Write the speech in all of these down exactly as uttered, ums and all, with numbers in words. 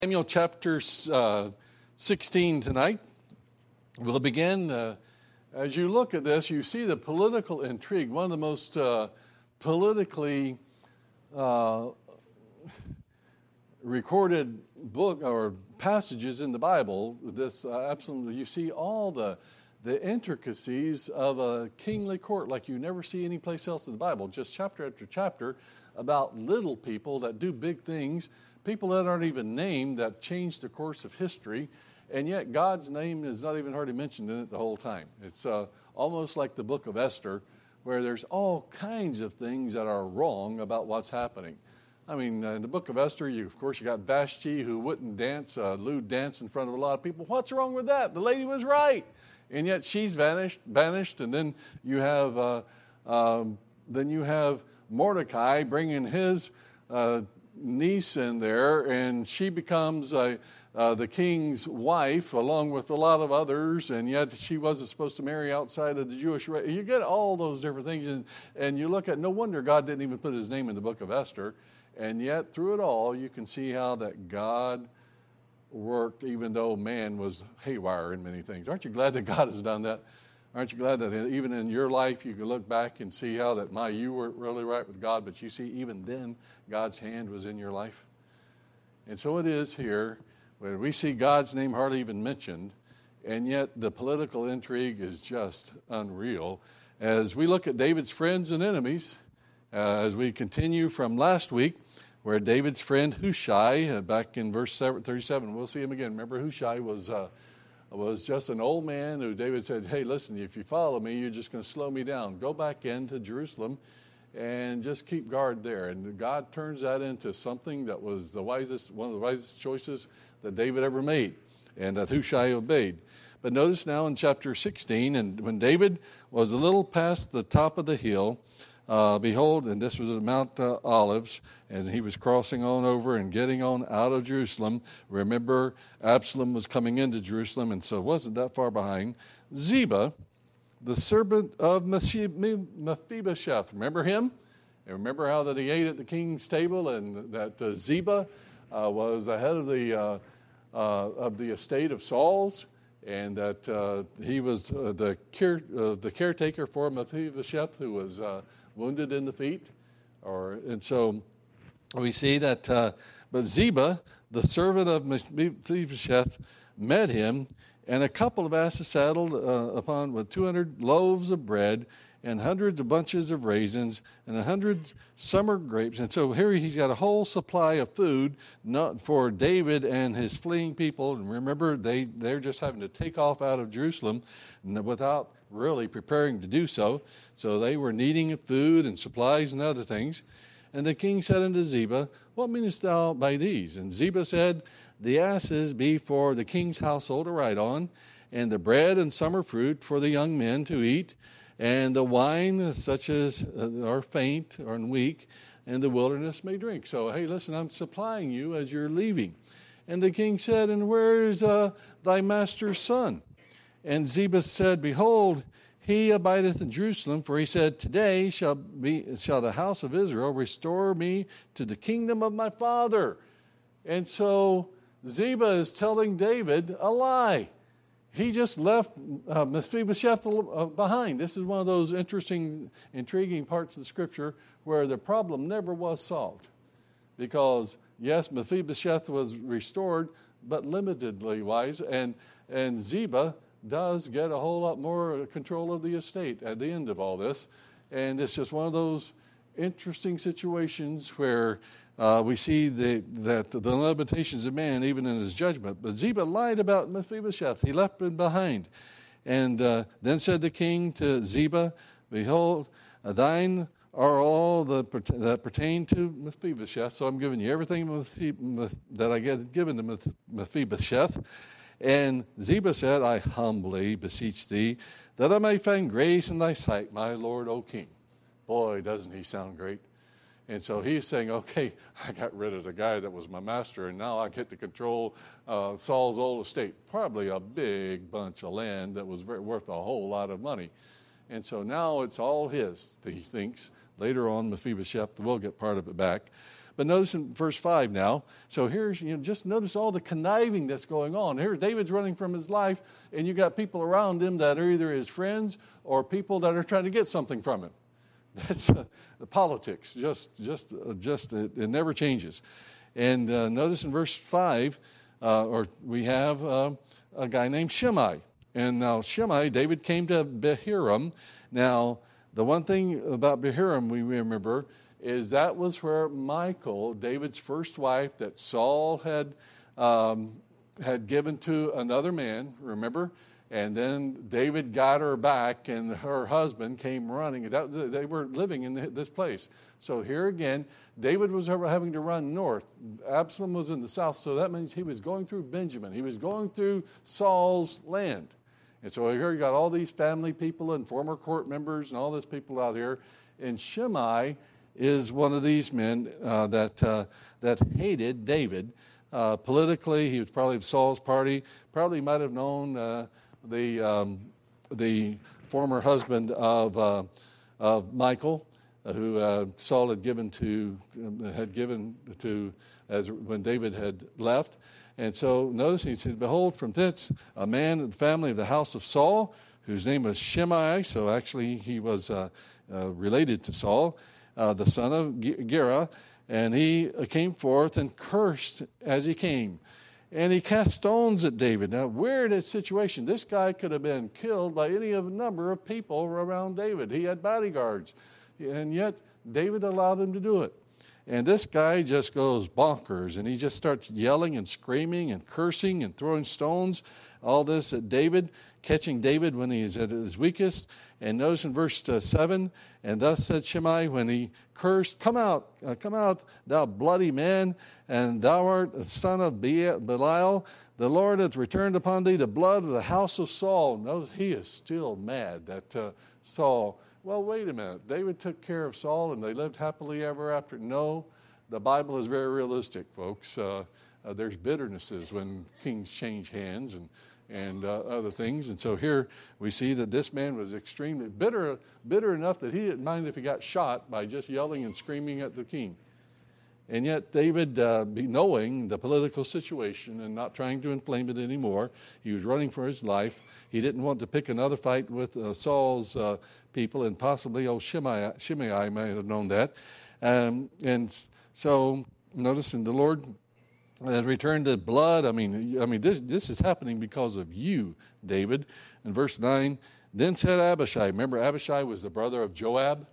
Samuel chapter uh, sixteen tonight. We'll begin. Uh, as you look at this, you see the political intrigue, one of the most uh, politically uh, recorded book or passages in the Bible. This uh, absolutely, you see all the the intricacies of a kingly court like you never see anyplace else in the Bible. Just chapter after chapter about little people that do big things. People that aren't even named that change the course of history, and yet God's name is not even hardly mentioned in it the whole time. It's uh, almost like the book of Esther, where there's all kinds of things that are wrong about what's happening. I mean, in the book of Esther, you, of course, you got Vashti who wouldn't dance, uh, lewd dance in front of a lot of people. What's wrong with that? The lady was right, and yet she's vanished. Vanished, and then you have, uh, um, then you have Mordecai bringing his Uh, niece in there, and she becomes a, uh, the king's wife along with a lot of others, and yet she wasn't supposed to marry outside of the Jewish race. You get all those different things, and, and you look at, no wonder God didn't even put his name in the book of Esther, and yet through it all you can see how that God worked even though man was haywire in many things. Aren't you glad that God has done that? Aren't you glad that even in your life you can look back and see how that, my, you weren't really right with God, but you see even then God's hand was in your life? And so it is here where we see God's name hardly even mentioned, and yet the political intrigue is just unreal. As we look at David's friends and enemies, uh, as we continue from last week, where David's friend Hushai, uh, back in verse thirty-seven, we'll see him again. Remember, Hushai was... Uh, was just an old man who David said, hey, listen, if you follow me, you're just going to slow me down. Go back into Jerusalem and just keep guard there. And God turns that into something that was the wisest, one of the wisest choices that David ever made, and that Hushai obeyed. But notice now in chapter sixteen, and when David was a little past the top of the hill, Uh, behold, and this was at Mount uh, Olives, and he was crossing on over and getting on out of Jerusalem. Remember, Absalom was coming into Jerusalem, and so it wasn't that far behind. Ziba, the servant of Mephibosheth, remember him? And remember how that he ate at the king's table, and that uh, Ziba uh, was the head of the uh, uh, of the estate of Saul's, and that uh, he was uh, the care, uh, the caretaker for Mephibosheth, who was uh, wounded in the feet, or and so we see that. Uh, but Ziba, the servant of Mephibosheth, met him, and a couple of asses saddled uh, upon with two hundred loaves of bread and hundreds of bunches of raisins and a hundred summer grapes. And so here he's got a whole supply of food, not for David and his fleeing people. And remember, they, they're just having to take off out of Jerusalem without really preparing to do so. So they were needing food and supplies and other things. And the king said unto Ziba, what meanest thou by these? And Ziba said, the asses be for the king's household to ride on, and the bread and summer fruit for the young men to eat, and the wine such as are faint or weak, and the wilderness may drink. So, hey, listen, I'm supplying you as you're leaving. And the king said, and where is uh, thy master's son? And Ziba said, behold, he abideth in Jerusalem, for he said, today shall be shall the house of Israel restore me to the kingdom of my father. And so Ziba is telling David a lie. He just left uh, Mephibosheth behind. This is one of those interesting, intriguing parts of the scripture where the problem never was solved. Because, yes, Mephibosheth was restored, but limitedly wise, and, and Ziba does get a whole lot more control of the estate at the end of all this. And it's just one of those interesting situations where Uh, we see the, that the limitations of man, even in his judgment. But Ziba lied about Mephibosheth. He left him behind. And uh, then said the king to Ziba, behold, thine are all the, that pertain to Mephibosheth. So I'm giving you everything that I get given to Mephibosheth. And Ziba said, I humbly beseech thee that I may find grace in thy sight, my lord, O king. Boy, doesn't he sound great. And so he's saying, okay, I got rid of the guy that was my master, and now I get to control uh, Saul's old estate. Probably a big bunch of land that was very, worth a whole lot of money. And so now it's all his, he thinks. Later on, Mephibosheth will get part of it back. But notice in verse five now. So here's, you know, just notice all the conniving that's going on. Here David's running from his life, and you got people around him that are either his friends or people that are trying to get something from him. That's uh, the politics. Just, just, uh, just it, it never changes. And uh, notice in verse five, uh, or we have uh, a guy named Shimei. And now Shimei, David came to Bahurim. Now, the one thing about Bahurim we remember is that was where Michal, David's first wife, that Saul had um, had given to another man, remember? And then David got her back, and her husband came running. That, they were living in this place. So here again, David was having to run north. Absalom was in the south, so that means he was going through Benjamin. He was going through Saul's land. And so here you got all these family people and former court members and all these people out here. And Shimei is one of these men uh, that uh, that hated David. Uh, politically, he was probably of Saul's party. Probably might have known uh, the um, the former husband of uh, of Michal, uh, who uh, Saul had given to uh, had given to as when David had left. And so notice he said, "Behold, from thence a man of the family of the house of Saul, whose name was Shimei." So actually, he was uh, uh, related to Saul, uh, the son of Gera, and he came forth and cursed as he came. And he cast stones at David. Now, weird situation. This guy could have been killed by any of a number of people around David. He had bodyguards. And yet, David allowed him to do it. And this guy just goes bonkers. And he just starts yelling and screaming and cursing and throwing stones. All this at David, catching David when he is at his weakest. And notice in verse uh, seven, "And thus said Shimei when he cursed, Come out, uh, come out, thou bloody man, and thou art the son of Be- Belial. The Lord hath returned upon thee the blood of the house of Saul." Notice he is still mad that uh, Saul, well, wait a minute. David took care of Saul and they lived happily ever after. No, the Bible is very realistic, folks. Uh, uh, there's bitternesses when kings change hands and and uh, other things. And so here we see that this man was extremely bitter, bitter enough that he didn't mind if he got shot by just yelling and screaming at the king. And yet David, uh, knowing the political situation and not trying to inflame it anymore, he was running for his life. He didn't want to pick another fight with uh, Saul's uh, people, and possibly old Shimei, Shimei might have known that. Um, and so notice in the Lord and returned the blood. I mean, I mean, this this is happening because of you, David. In verse nine, then said Abishai. Remember, Abishai was the brother of Joab,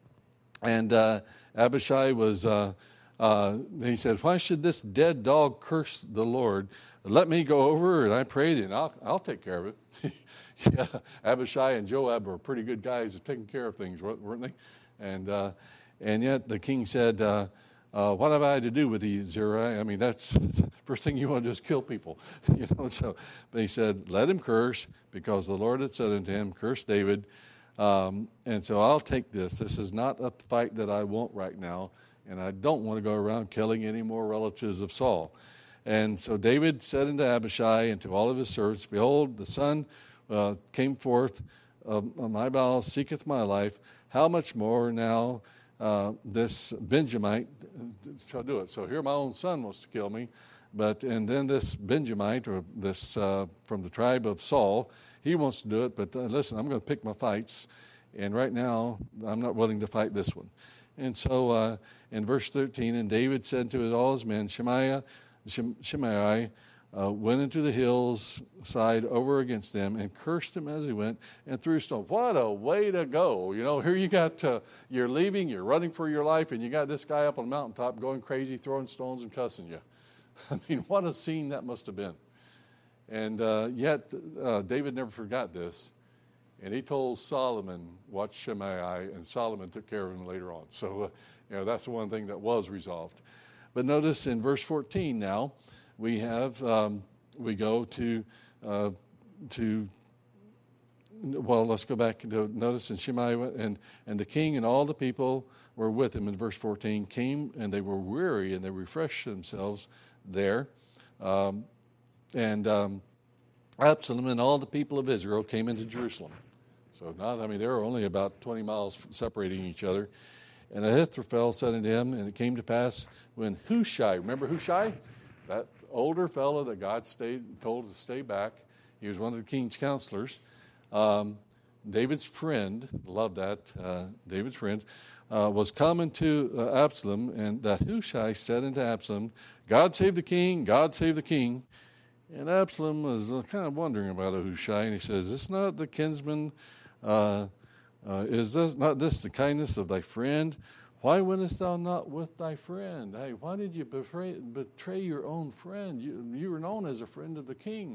and uh, Abishai was. Uh, uh, he said, "Why should this dead dog curse the Lord? Let me go over, and I prayed, and I'll I'll take care of it." Yeah, Abishai and Joab were pretty good guys at taking care of things, weren't they? And uh, and yet the king said. Uh, Uh, what have I to do with thee, Zeruiah? I mean, that's the first thing you want to do is kill people, you know. So, but he said, "Let him curse, because the Lord had said unto him, Curse David." Um, and so I'll take this. This is not a fight that I want right now, and I don't want to go around killing any more relatives of Saul. And so David said unto Abishai and to all of his servants, "Behold, the son uh, came forth of my bowels, seeketh my life. How much more now?" Uh, this Benjamite shall do it. So here my own son wants to kill me, but and then this Benjamite, or this uh, from the tribe of Saul, he wants to do it. But uh, listen, I'm going to pick my fights, and right now I'm not willing to fight this one. And so uh, in verse thirteen, and David said to all his men, Shemaiah, Shimei uh, went into the hills side over against them and cursed them as he went and threw stones. What a way to go. You know, here you got, uh, you're leaving, you're running for your life, and you got this guy up on the mountaintop going crazy, throwing stones and cussing you. I mean, what a scene that must have been. And uh, yet, uh, David never forgot this. And he told Solomon what Shimei, and Solomon took care of him later on. So, uh, you know, that's the one thing that was resolved. But notice in verse fourteen now, we have, um, we go to, uh, to, well, let's go back to notice in Shimei, and, and the king and all the people were with him in verse fourteen, came and they were weary and they refreshed themselves there. Um, and um, Absalom and all the people of Israel came into Jerusalem. So not, I mean, they were only about twenty miles separating each other. And Ahithophel said unto him, and it came to pass when Hushai, remember Hushai? That older fellow that God stayed, told to stay back. He was one of the king's counselors. Um, David's friend, love that, uh, David's friend, uh, was coming to uh, Absalom, and that Hushai said unto Absalom, God save the king, God save the king. And Absalom was uh, kind of wondering about Hushai, and he says, is this not the kinsman, uh, uh, is this not this the kindness of thy friend? Why wentest thou not with thy friend? Hey, why did you betray, betray your own friend? You, you were known as a friend of the king.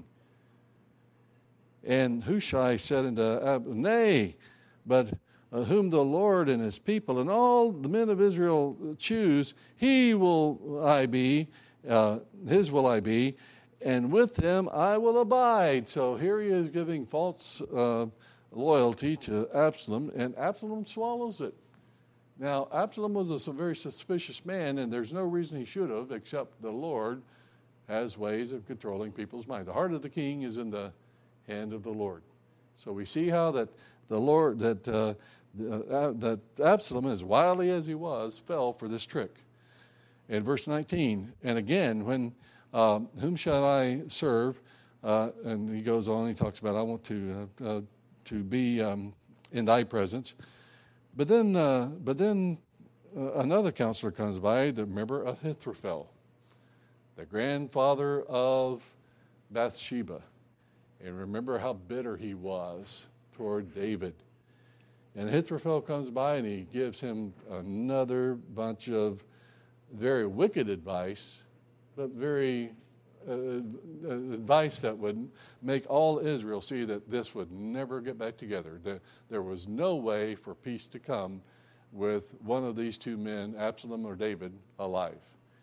And Hushai said unto Absalom, nay, but uh, whom the Lord and his people and all the men of Israel choose, he will I be, uh, his will I be, and with him I will abide. So here he is giving false uh, loyalty to Absalom, and Absalom swallows it. Now, Absalom was a very suspicious man, and there's no reason he should have, except the Lord has ways of controlling people's mind. The heart of the king is in the hand of the Lord. So we see how that the Lord, that uh, uh, that Absalom, as wily as he was, fell for this trick. In verse nineteen, and again, when um, whom shall I serve? Uh, and he goes on, he talks about, I want to uh, uh, to be um, in thy presence. But then, uh, but then uh, another counselor comes by, the member of Ahithophel, the grandfather of Bathsheba. And remember how bitter he was toward David. And Ahithophel comes by and he gives him another bunch of very wicked advice, but very uh, advice that would make all Israel see that this would never get back together. That there was no way for peace to come with one of these two men, Absalom or David, alive.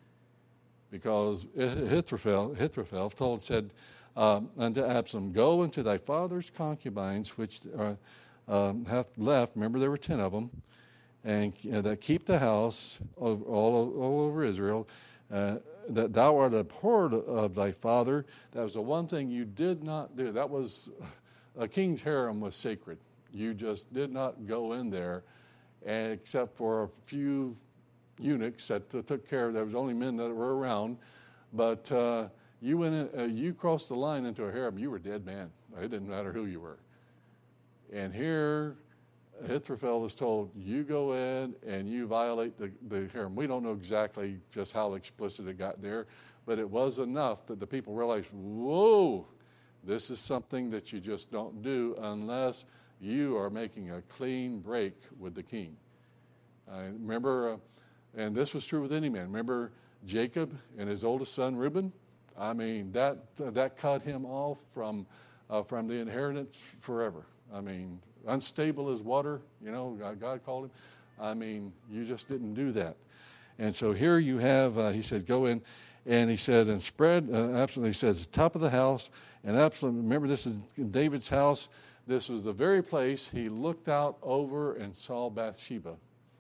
Because Ahithophel, Ahithophel told, said um, unto Absalom, go unto thy father's concubines, which uh, um, hath left, remember there were ten of them, and uh, that keep the house of all, all over Israel, uh, that thou art abhorred of thy father. That was the one thing you did not do. That was, a king's harem was sacred. You just did not go in there, and except for a few eunuchs that uh, took care of, there was only men that were around, but uh, you went in, uh, you crossed the line into a harem, you were a dead man. It didn't matter who you were. And here, Ahithophel is told, you go in and you violate the, the harem. We don't know exactly just how explicit it got there, but it was enough that the people realized, whoa, this is something that you just don't do unless you are making a clean break with the king. I remember, uh, and this was true with any man. Remember Jacob and his oldest son Reuben? I mean, that uh, that cut him off from uh, from the inheritance forever. I mean, unstable as water, you know, God called him. I mean, you just didn't do that. And so here you have, uh, he said, go in, and he said, and spread, uh, Absalom, he says, top of the house, and Absalom, remember this is David's house. This was the very place he looked out over and saw Bathsheba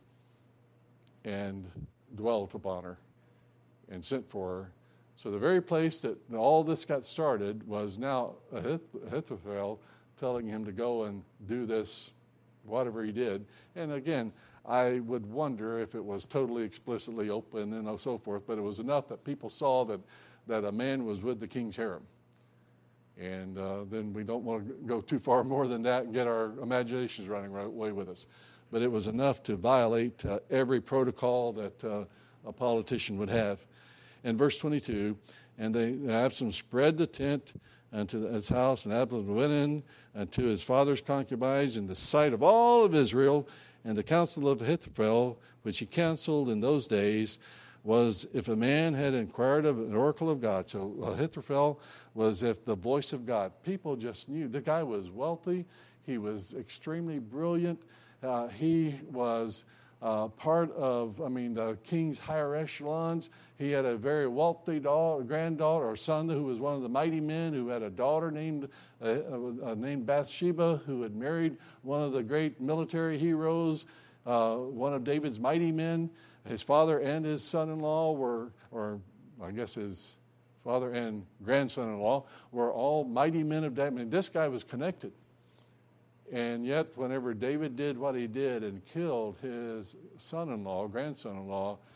and dwelt upon her and sent for her. So the very place that all this got started was now Ahithophel telling him to go and do this, whatever he did. And again, I would wonder if it was totally explicitly open and so forth, but it was enough that people saw that, that a man was with the king's harem. And uh, then we don't want to go too far more than that and get our imaginations running right away with us. But it was enough to violate uh, every protocol that uh, a politician would have. In verse twenty-two, and they, Absalom spread the tent unto his house, and Absalom went in unto his father's concubines in the sight of all of Israel, and the counsel of Ahithophel, which he counseled in those days, was if a man had inquired of an oracle of God. So Ahithophel was if the voice of God. People just knew. The guy was wealthy. He was extremely brilliant. Uh, he was uh, part of, I mean, the king's higher echelons. He had a very wealthy daughter, granddaughter or son who was one of the mighty men, who had a daughter named uh, uh, named Bathsheba, who had married one of the great military heroes, uh, one of David's mighty men. His father and his son-in-law were, or I guess his father and grandson-in-law were all mighty men of David. I mean, this guy was connected. And yet, whenever David did what he did and killed his son-in-law, grandson-in-law,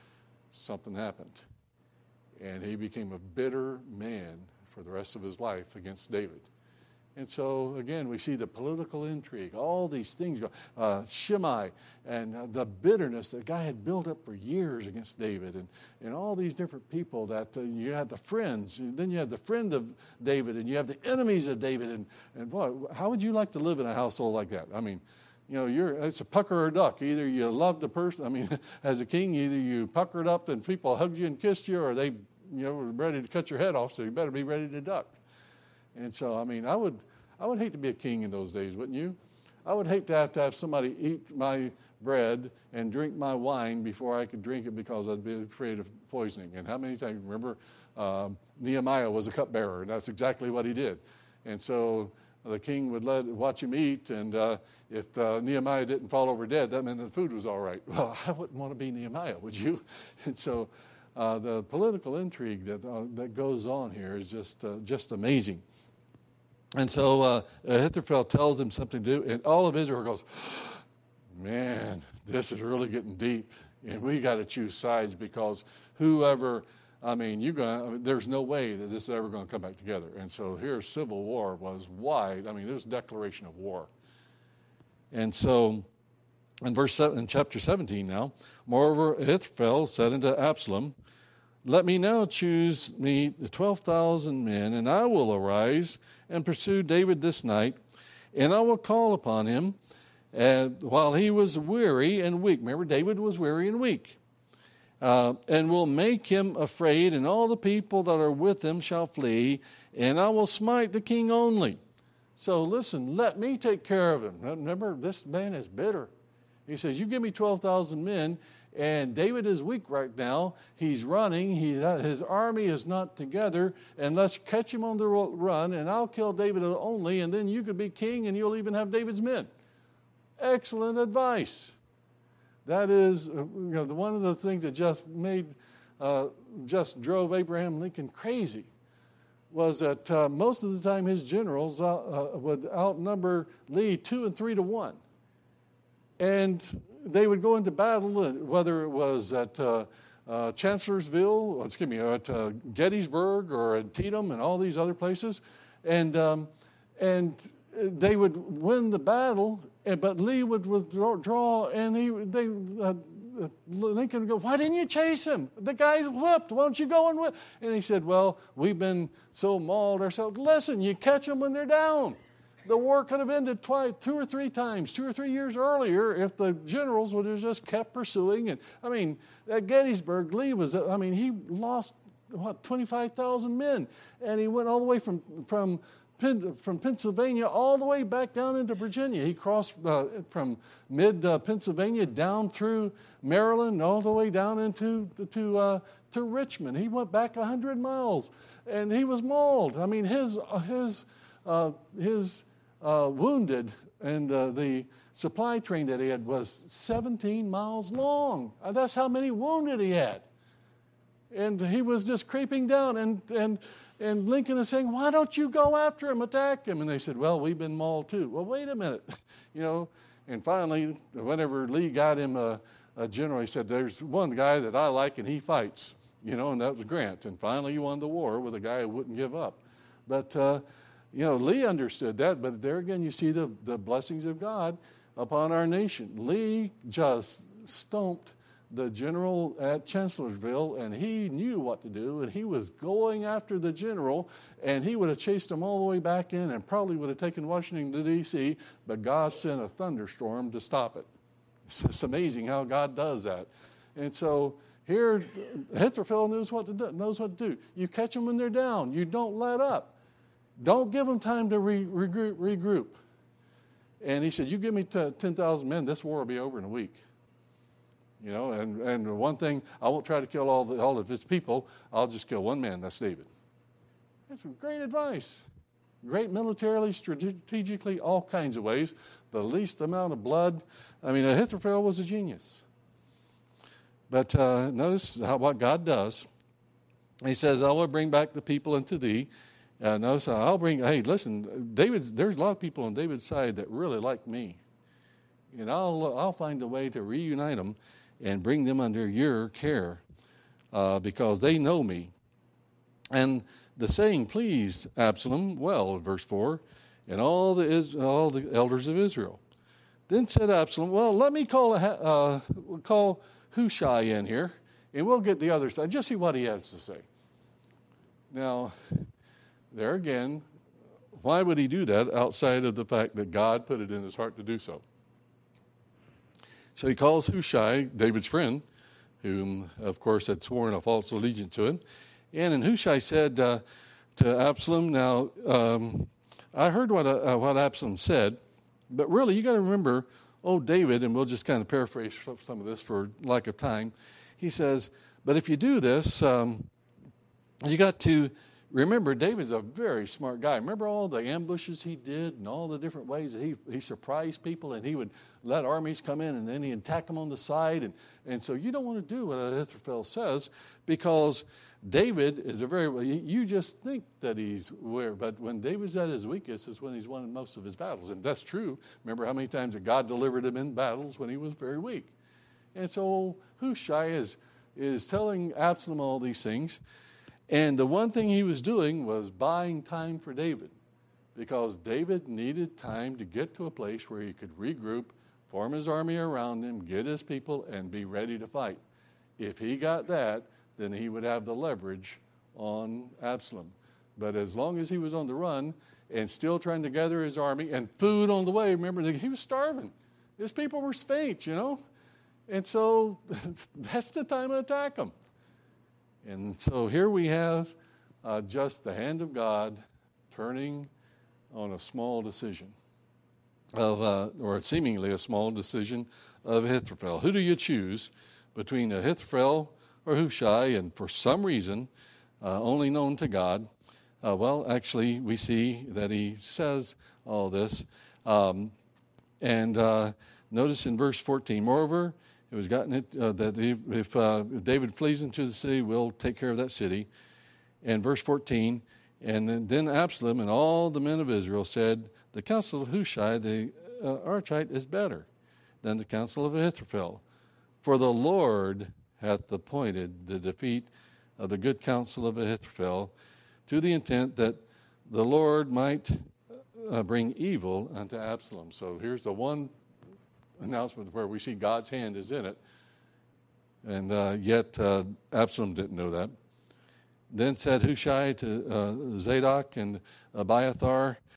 something happened. And he became a bitter man for the rest of his life against David. And so, again, we see the political intrigue, all these things. Uh, Shimei and uh, the bitterness that guy had built up for years against David, and, and all these different people that uh, you had the friends, and then you had the friend of David, and you have the enemies of David. And, and boy, how would you like to live in a household like that? I mean, you know, you're it's a pucker or a duck. Either you love the person, I mean, as a king, either you puckered up and people hugged you and kissed you, or they, you know, were ready to cut your head off, so you better be ready to duck. And so, I mean, I would I would hate to be a king in those days, wouldn't you? I would hate to have to have somebody eat my bread and drink my wine before I could drink it because I'd be afraid of poisoning. And how many times, remember, um, Nehemiah was a cupbearer, and that's exactly what he did. And so the king would let watch him eat, and uh, if uh, Nehemiah didn't fall over dead, that meant the food was all right. Well, I wouldn't want to be Nehemiah, would you? And so uh, the political intrigue that uh, that goes on here is just uh, just amazing. And so uh, Ahithophel tells him something to do, and all of Israel goes, man, this is really getting deep, and we got to choose sides because whoever, I mean, you're gonna, I mean, there's no way that this is ever going to come back together. And so here, civil war was wide. I mean, it was a declaration of war. And so, in verse seven, in chapter seventeen now, moreover, Ahithophel said unto Absalom, let me now choose me the twelve thousand men, and I will arise and pursue David this night, and I will call upon him uh, while he was weary and weak. Remember, David was weary and weak. Uh, and will make him afraid, and all the people that are with him shall flee, and I will smite the king only. So listen, let me take care of him. Remember, this man is bitter. He says, you give me twelve thousand men, and David is weak right now. He's running. He, his army is not together. And let's catch him on the run, and I'll kill David only, and then you could be king, and you'll even have David's men. Excellent advice. That is, you know, one of the things that just made, uh, just drove Abraham Lincoln crazy was that uh, most of the time his generals uh, uh, would outnumber Lee two and three to one. And they would go into battle, whether it was at uh, uh, Chancellorsville, excuse me, at uh, Gettysburg or at Antietam and all these other places, and um, and they would win the battle, but Lee would withdraw, and he they uh, Lincoln would go, why didn't you chase him? The guy's whipped. Why don't you go and whip? And he said, well, we've been so mauled ourselves. Listen, you catch them when they're down. The war could have ended twice, two or three times, two or three years earlier if the generals would have just kept pursuing. And I mean, at Gettysburg, Lee was, I mean, he lost, what, twenty-five thousand men. And he went all the way from, from, from Pennsylvania all the way back down into Virginia. He crossed uh, from mid-Pennsylvania uh, down through Maryland, all the way down into to, uh, to Richmond. He went back one hundred miles, and he was mauled. I mean, his his uh, his... Uh, wounded, and uh, the supply train that he had was seventeen miles long. Uh, that's how many wounded he had. And he was just creeping down, and, and, and Lincoln is saying, why don't you go after him, attack him? And they said, well, we've been mauled too. Well, wait a minute. you know. And finally, whenever Lee got him a, a general, he said, there's one guy that I like, and he fights. You know, and that was Grant. And finally, he won the war with a guy who wouldn't give up. But... Uh, You know, Lee understood that, but there again you see the, the blessings of God upon our nation. Lee just stomped the general at Chancellorsville, and he knew what to do, and he was going after the general, and he would have chased him all the way back in and probably would have taken Washington, D C, but God sent a thunderstorm to stop it. It's just amazing how God does that. And so here, Ahithophel knows what to do, knows what to do. You catch them when they're down. You don't let up. Don't give them time to re- regroup, regroup. And he said, you give me t- ten thousand men, this war will be over in a week. You know, and, and one thing, I won't try to kill all, the, all of his people. I'll just kill one man, that's David. That's great advice. Great militarily, strategically, all kinds of ways. The least amount of blood. I mean, Ahithophel was a genius. But uh, notice how, what God does. He says, I will bring back the people unto thee. Uh, notice I'll bring, hey, listen, David. There's a lot of people on David's side that really like me. And I'll, I'll find a way to reunite them and bring them under your care. uh, because they know me. And the saying pleased Absalom well, verse four, and all the Is- all the elders of Israel. Then said Absalom, well, let me call uh, call Hushai in here, and we'll get the other side. Just see what he has to say. Now, there again, why would he do that outside of the fact that God put it in his heart to do so? So he calls Hushai, David's friend, whom, of course, had sworn a false allegiance to him. And and Hushai said uh, to Absalom, now, um, I heard what uh, what Absalom said, but really, you got to remember, oh, David, and we'll just kind of paraphrase some of this for lack of time. He says, but if you do this, um, you got to remember, David's a very smart guy. Remember all the ambushes he did and all the different ways that he, he surprised people, and he would let armies come in, and then he'd attack them on the side. And, and so you don't want to do what Ahithophel says, because David is a very, you just think that he's where, but when David's at his weakest is when he's won most of his battles. And that's true. Remember how many times that God delivered him in battles when he was very weak. And so Hushai is, is telling Absalom all these things. And the one thing he was doing was buying time for David, because David needed time to get to a place where he could regroup, form his army around him, get his people, and be ready to fight. If he got that, then he would have the leverage on Absalom. But as long as he was on the run and still trying to gather his army and food on the way, remember, he was starving. His people were faint, you know. And so that's the time to attack them. And so here we have uh, just the hand of God turning on a small decision of, uh, or seemingly a small decision of Ahithophel. Who do you choose between Ahithophel or Hushai? And for some reason, uh, only known to God, uh, well, actually, we see that he says all this. Um, and uh, notice in verse fourteen, moreover, it was gotten it uh, that if, if uh, David flees into the city, we'll take care of that city. And verse fourteen, and then Absalom and all the men of Israel said, the counsel of Hushai the uh, Archite is better than the counsel of Ahithophel, for the Lord hath appointed the defeat of the good counsel of Ahithophel, to the intent that the Lord might uh, bring evil unto Absalom. So here's the one announcement where we see God's hand is in it, and uh, yet uh, Absalom didn't know that. Then said Hushai to uh, Zadok and Abiathar,